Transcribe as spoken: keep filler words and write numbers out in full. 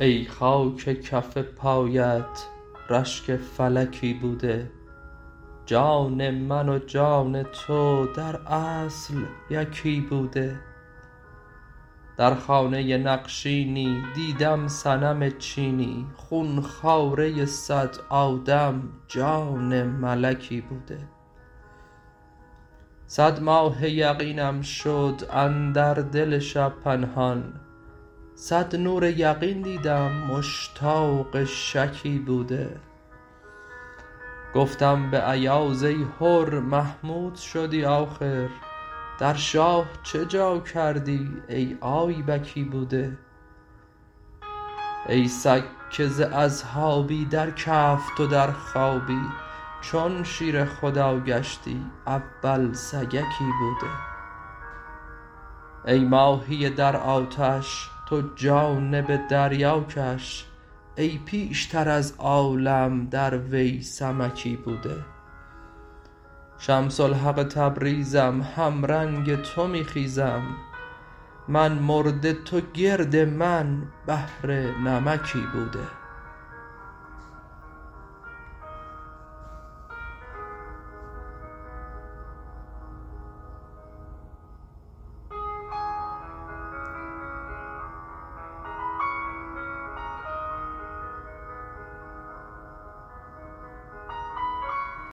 ای خاک کف پایت رشک فلکی بوده، جان من و جان تو در اصل یکی بوده. در خانه نقشینی دیدم صنم چینی، خون خواره صد آدم جان ملکی بوده. صد ماه یقینم شد اندر دل شب پنهان، صد نور یقین دیدم مشتاق شکی بوده. گفتم به ایاز ای حر محمود شدی آخر، در شاه چه جا کردی ای آیبکی بوده. ای سگ که ز اصحابی در کهف تو در خوابی، چون شیر خدا گشتی اول سگکی بوده. ای ماهی در آتش تو جانب دریا کش، ای پیشتر از عالم در وی سمکی بوده. شمس الحق تبریزم همرنگ تو می خیزم، من مرده تو گرد من بحر نمکی بوده.